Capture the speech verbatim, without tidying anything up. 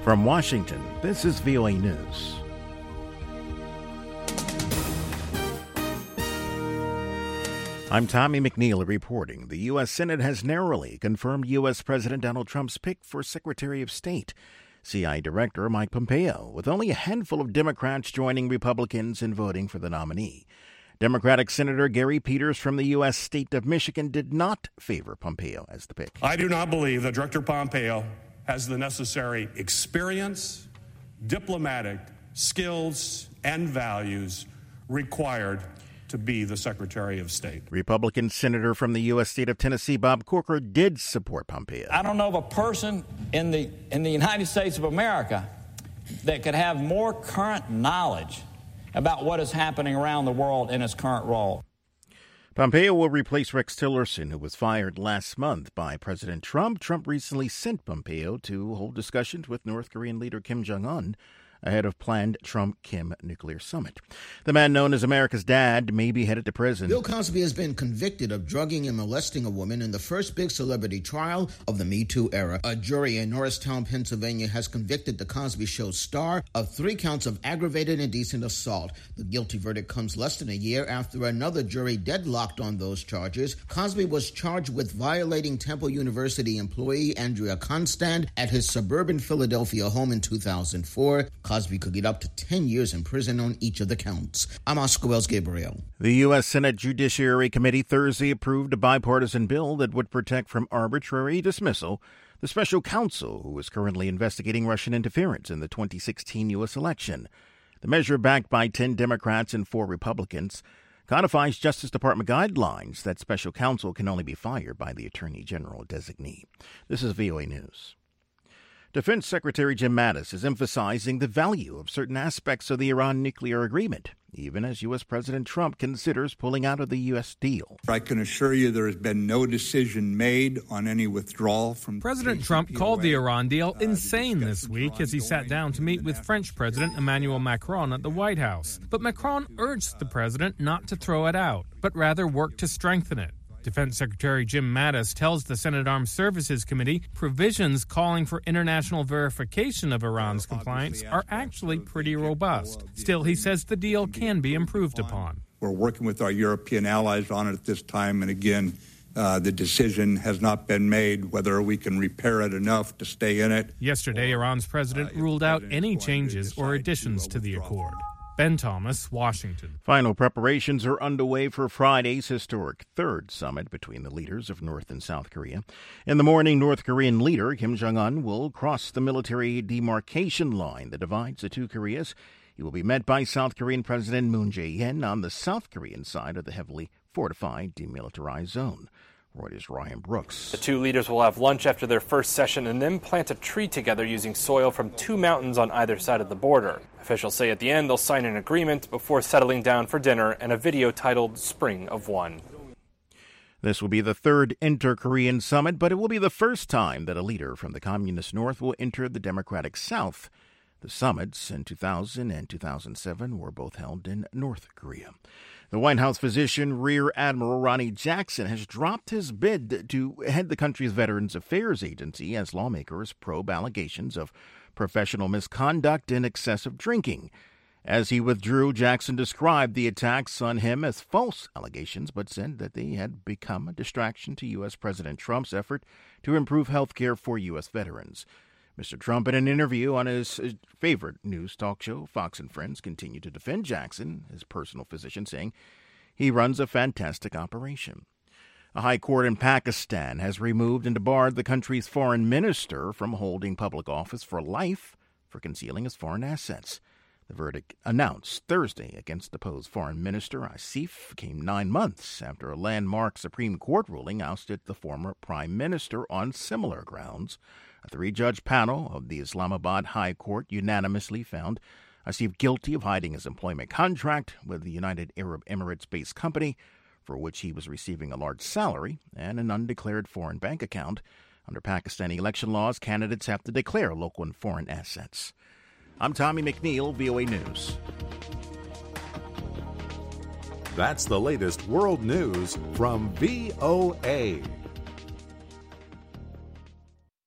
From Washington, this is V O A News. I'm Tommy McNeil reporting. The U S. Senate has narrowly confirmed U S. President Donald Trump's pick for Secretary of State, C I A Director Mike Pompeo, with only a handful of Democrats joining Republicans in voting for the nominee. Democratic Senator Gary Peters from the U S state of Michigan did not favor Pompeo as the pick. I do not believe that Director Pompeo has the necessary experience, diplomatic skills, and values required to be the Secretary of State. Republican Senator from the U S state of Tennessee, Bob Corker, did support Pompeo. I don't know of a person in the in the United States of America that could have more current knowledge about what is happening around the world in his current role. Pompeo will replace Rex Tillerson, who was fired last month by President Trump. Trump recently sent Pompeo to hold discussions with North Korean leader Kim Jong-un ahead of planned Trump-Kim nuclear summit. The man known as America's Dad may be headed to prison. Bill Cosby has been convicted of drugging and molesting a woman in the first big celebrity trial of the Me Too era. A jury in Norristown, Pennsylvania has convicted the Cosby Show star of three counts of aggravated indecent assault. The guilty verdict comes less than a year after another jury deadlocked on those charges. Cosby was charged with violating Temple University employee Andrea Constand at his suburban Philadelphia home in two thousand four. Cosby could get up to ten years in prison on each of the counts. I'm Oscar Wells Gabriel. The U S. Senate Judiciary Committee Thursday approved a bipartisan bill that would protect from arbitrary dismissal the special counsel who is currently investigating Russian interference in the twenty sixteen U S election. The measure, backed by ten Democrats and four Republicans, codifies Justice Department guidelines that special counsel can only be fired by the Attorney General designee. This is V O A News. Defense Secretary Jim Mattis is emphasizing the value of certain aspects of the Iran nuclear agreement, even as U S. President Trump considers pulling out of the U S deal. I can assure you there has been no decision made on any withdrawal from... President Trump called the Iran deal insane this week as he sat down to meet with French President Emmanuel Macron at the White House. But Macron urged the president not to throw it out, but rather work to strengthen it. Defense Secretary Jim Mattis tells the Senate Armed Services Committee provisions calling for international verification of Iran's compliance are actually pretty robust. Still, he says the deal can be improved upon. We're working with our European allies on it at this time, and again, uh, the decision has not been made whether we can repair it enough to stay in it. Yesterday, Iran's president ruled out any changes or additions to the accord. Ben Thomas, Washington. Final preparations are underway for Friday's historic third summit between the leaders of North and South Korea. In the morning, North Korean leader Kim Jong-un will cross the military demarcation line that divides the two Koreas. He will be met by South Korean President Moon Jae-in on the South Korean side of the heavily fortified demilitarized zone. Reuters' Ryan Brooks. The two leaders will have lunch after their first session and then plant a tree together using soil from two mountains on either side of the border. Officials say at the end they'll sign an agreement before settling down for dinner and a video titled Spring of One. This will be the third inter-Korean summit, but it will be the first time that a leader from the Communist North will enter the Democratic South. The summits in two thousand and two thousand seven were both held in North Korea. The White House physician, Rear Admiral Ronnie Jackson, has dropped his bid to head the country's Veterans Affairs Agency as lawmakers probe allegations of professional misconduct and excessive drinking. As he withdrew, Jackson described the attacks on him as false allegations, but said that they had become a distraction to U S. President Trump's effort to improve health care for U S veterans. Mister Trump, in an interview on his favorite news talk show, Fox and Friends, continued to defend Jackson, his personal physician, saying he runs a fantastic operation. A high court in Pakistan has removed and debarred the country's foreign minister from holding public office for life for concealing his foreign assets. The verdict, announced Thursday against deposed Foreign Minister Asif, came nine months after a landmark Supreme Court ruling ousted the former prime minister on similar grounds. A three-judge panel of the Islamabad High Court unanimously found Asif guilty of hiding his employment contract with the United Arab Emirates-based company, for which he was receiving a large salary and an undeclared foreign bank account. Under Pakistani election laws, candidates have to declare local and foreign assets. I'm Tommy McNeil, V O A News. That's the latest world news from V O A.